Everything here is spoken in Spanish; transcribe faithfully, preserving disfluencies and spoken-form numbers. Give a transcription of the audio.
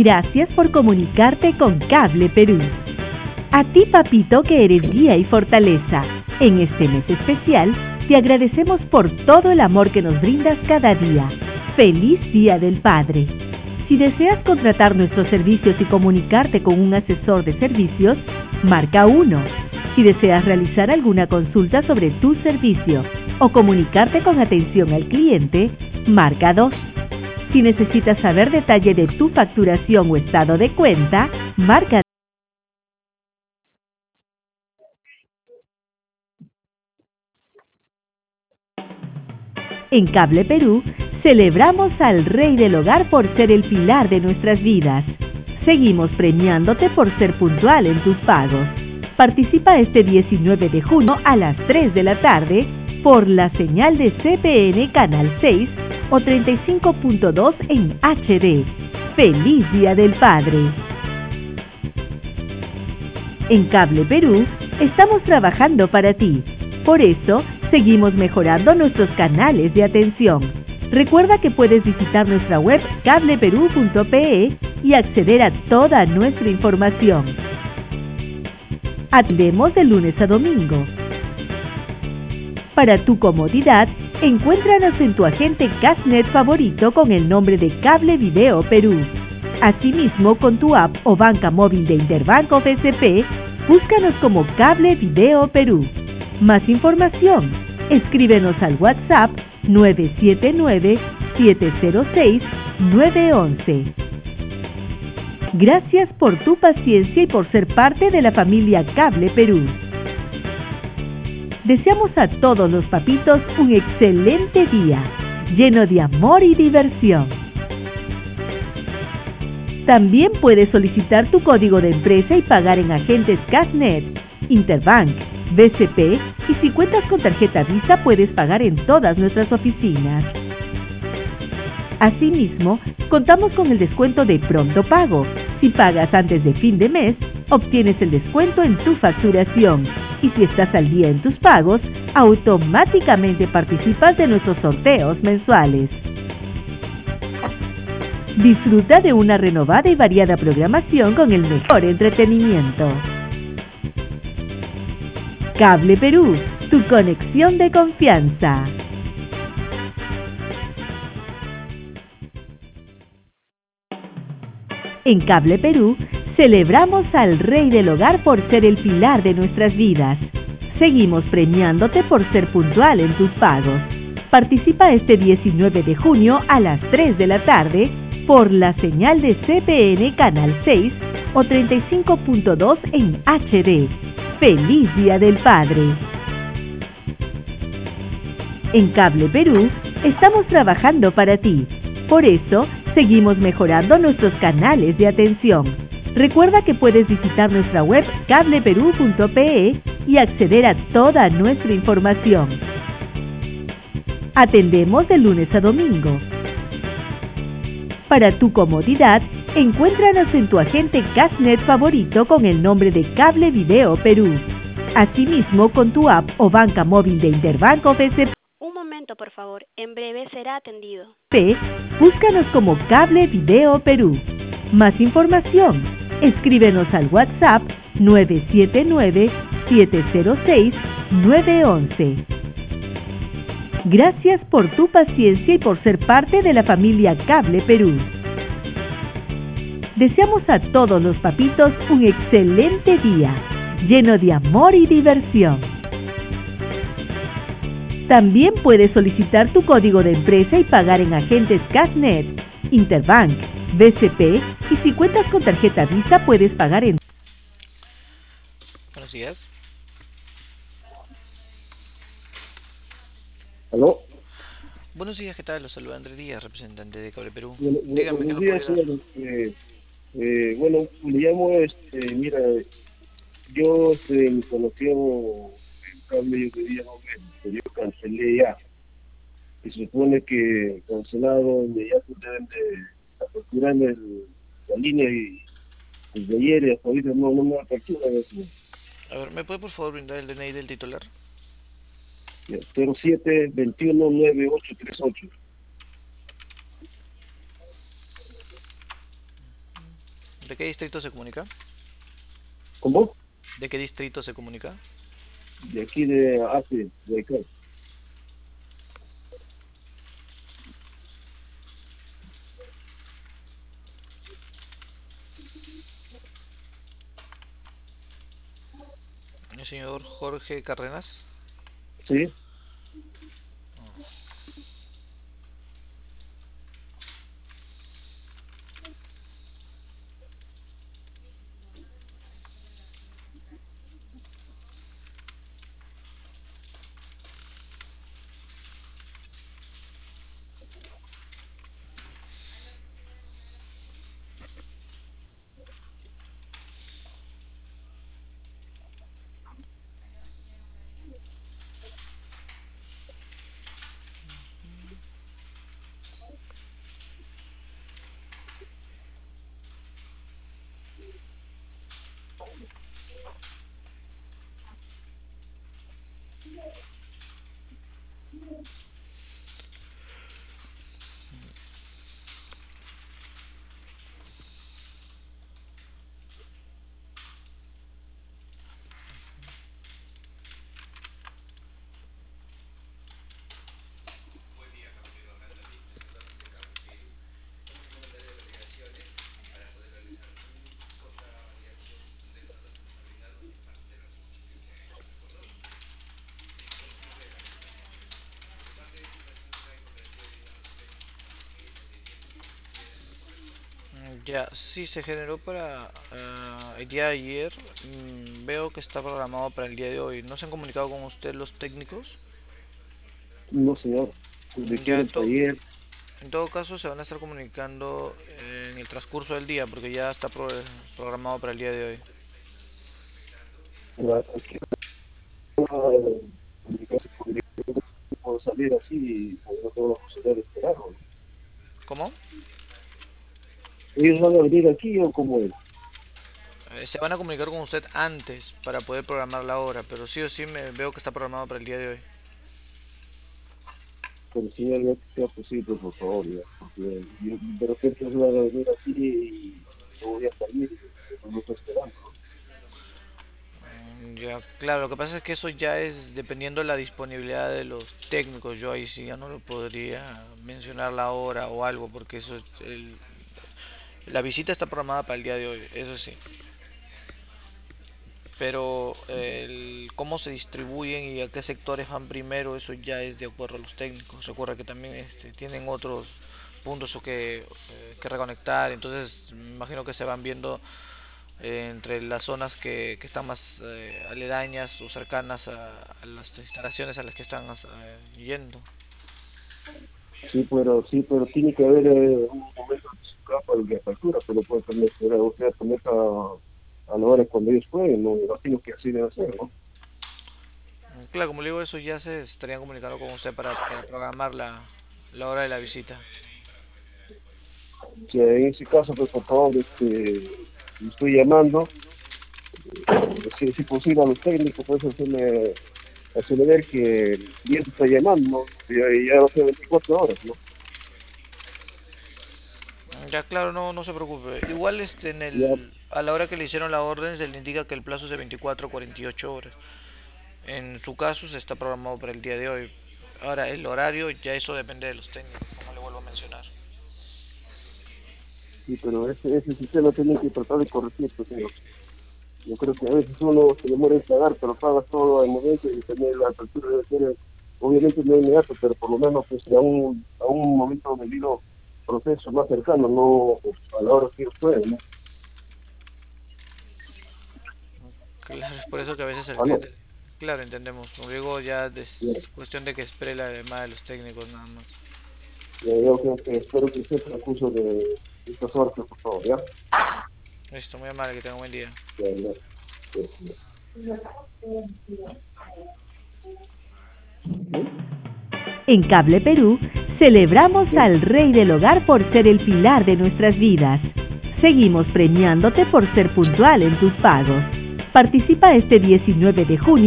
Gracias por comunicarte con Cable Perú. A ti, papito, que eres guía y fortaleza, en este mes especial, te agradecemos por todo el amor que nos brindas cada día. ¡Feliz Día del Padre! Si deseas contratar nuestros servicios y comunicarte con un asesor de servicios, marca uno. Si deseas realizar alguna consulta sobre tu servicio o comunicarte con atención al cliente, marca dos. Si necesitas saber detalle de tu facturación o estado de cuenta, marca. En Cable Perú, celebramos al Rey del Hogar por ser el pilar de nuestras vidas. Seguimos premiándote por ser puntual en tus pagos. Participa este diecinueve de junio a las tres de la tarde por la señal de C P N Canal seis o treinta y cinco punto dos en H D. ¡Feliz Día del Padre! En Cable Perú, estamos trabajando para ti. Por eso, seguimos mejorando nuestros canales de atención. Recuerda que puedes visitar nuestra web cable perú punto pe y acceder a toda nuestra información. Atendemos de lunes a domingo. Para tu comodidad, encuéntranos en tu agente Cashnet favorito con el nombre de Cable Video Perú. Asimismo, con tu app o banca móvil de Interbanco B C P, búscanos como Cable Video Perú. Más información, escríbenos al WhatsApp nueve siete nueve, siete cero seis, nueve uno uno. Gracias por tu paciencia y por ser parte de la familia Cable Perú. Deseamos a todos los papitos un excelente día, lleno de amor y diversión. También puedes solicitar tu código de empresa y pagar en agentes Cashnet, Interbank, B C P, y si cuentas con tarjeta Visa puedes pagar en todas nuestras oficinas. Asimismo, contamos con el descuento de Pronto Pago. Si pagas antes de fin de mes, obtienes el descuento en tu facturación. Y si estás al día en tus pagos, automáticamente participas de nuestros sorteos mensuales. Disfruta de una renovada y variada programación con el mejor entretenimiento. Cable Perú, tu conexión de confianza. En Cable Perú, celebramos al Rey del Hogar por ser el pilar de nuestras vidas. Seguimos premiándote por ser puntual en tus pagos. Participa este diecinueve de junio a las tres de la tarde por la señal de C P N Canal seis o treinta y cinco punto dos en H D. ¡Feliz Día del Padre! En Cable Perú, estamos trabajando para ti. Por eso, seguimos mejorando nuestros canales de atención. Recuerda que puedes visitar nuestra web cable perú punto pe y acceder a toda nuestra información. Atendemos de lunes a domingo. Para tu comodidad, encuéntranos en tu agente Cashnet favorito con el nombre de Cable Video Perú. Asimismo, con tu app o banca móvil de Interbanco B C P. Un momento, por favor. En breve será atendido. Búscanos como Cable Video Perú. Más información, escríbenos al WhatsApp nueve siete nueve, siete cero seis, nueve uno uno. Gracias por tu paciencia y por ser parte de la familia Cable Perú. Deseamos a todos los papitos un excelente día, lleno de amor y diversión. También puedes solicitar tu código de empresa y pagar en agentes Cashnet, Interbank, B C P, y si cuentas con tarjeta Visa puedes pagar en... Buenos días. ¿Aló? Buenos días, ¿qué tal? Los saluda Andrés Díaz, representante de Cable Perú. Bueno, Dígame, ¿qué buenos lo días, puedo ayudar? señor. Eh, eh, bueno, le llamo, este, mira, yo este, me conocí el cable, yo quería ver, pero yo cancelé ya. Y se supone que cancelado inmediato deben de aperturarme el, la línea y desde ayer y hasta ahorita no, no me apertura. A ver, ¿me puede por favor brindar el D N I del titular? cero siete veintiuno noventa y ocho treinta y ocho. ¿De qué distrito se comunica? ¿Cómo? ¿De qué distrito se comunica? De aquí de Arte, de acá. El señor Jorge Cárdenas. Sí. Ya, sí, se generó para ah, el día de ayer. Mm, veo que está programado para el día de hoy. ¿No se han comunicado con usted los técnicos? No, señor. Me Mm, Ya, en, dijeron que to- ayer. en todo caso se van a estar comunicando eh, en el transcurso del día porque ya está pro- programado para el día de hoy. La, que, uh, puedo salir así, pues no tengo la posibilidad de esperarlo, ¿no? ¿Cómo? ¿Ellos van a venir aquí o cómo es? Eh, se van a comunicar con usted antes para poder programar la hora, pero sí o sí me veo que está programado para el día de hoy. Pero si ya que sea posible, por favor, ya, porque yo, de repente ellos van a venir aquí y yo voy a salir y no lo estoy esperando, ¿no? Mm, Ya, claro, lo que pasa es que eso ya es dependiendo de la disponibilidad de los técnicos. Yo ahí sí ya no lo podría mencionar la hora o algo, porque eso es el- la visita está programada para el día de hoy, eso sí. Pero eh, el cómo se distribuyen y a qué sectores van primero, eso ya es de acuerdo a los técnicos. Recuerda que también este, tienen otros puntos o que, eh, que reconectar, entonces me imagino que se van viendo eh, entre las zonas que, que están más eh, aledañas o cercanas a, a las instalaciones a las que están eh, yendo. Sí, pero sí, pero tiene que haber eh, un momento de su capa de apertura, pero puede también esperar, o sea, poner a, a la hora cuando ellos pueden, no me imagino que así debe ser, ¿no? Claro, como le digo, eso ya se estarían comunicando con usted para, para programar la, la hora de la visita. O sea, en ese caso, pues por favor, este, estoy llamando, si, si posible a los técnicos, pues hacerme, hacerme ver que el cliente está llamando, ¿no? Y ya, ya no sé veinticuatro horas, ¿no? Ya claro, no, no se preocupe. Igual este en Ya, el a la hora que le hicieron la orden se le indica que el plazo es de veinticuatro a cuarenta y ocho horas. En su caso se está programado para el día de hoy. Ahora el horario ya eso depende de los técnicos, como le vuelvo a mencionar. sí, pero ese, ese sistema tiene que tratar de corregir, pues, señor. Yo creo que a veces uno se demora en pagar, pero pagas todo al momento y tener la apertura debe ser, obviamente no inmediato, pero por lo menos pues, a, un, a un momento debido proceso más cercano, no a la hora que ellos pueden, ¿no? Claro, es por eso que a veces el Ah, no. cliente, claro, entendemos. Como digo, ya Ya, es cuestión de que espere la llamada de los técnicos nada más. ya, yo creo que espero que sea el transcurso de esta suerte, por favor, ¿ya? Listo, muy amable, que tenga un buen día. Ya, ya, ya, ya. En Cable Perú, celebramos al Rey del Hogar por ser el pilar de nuestras vidas. Seguimos premiándote por ser puntual en tus pagos. Participa este diecinueve de junio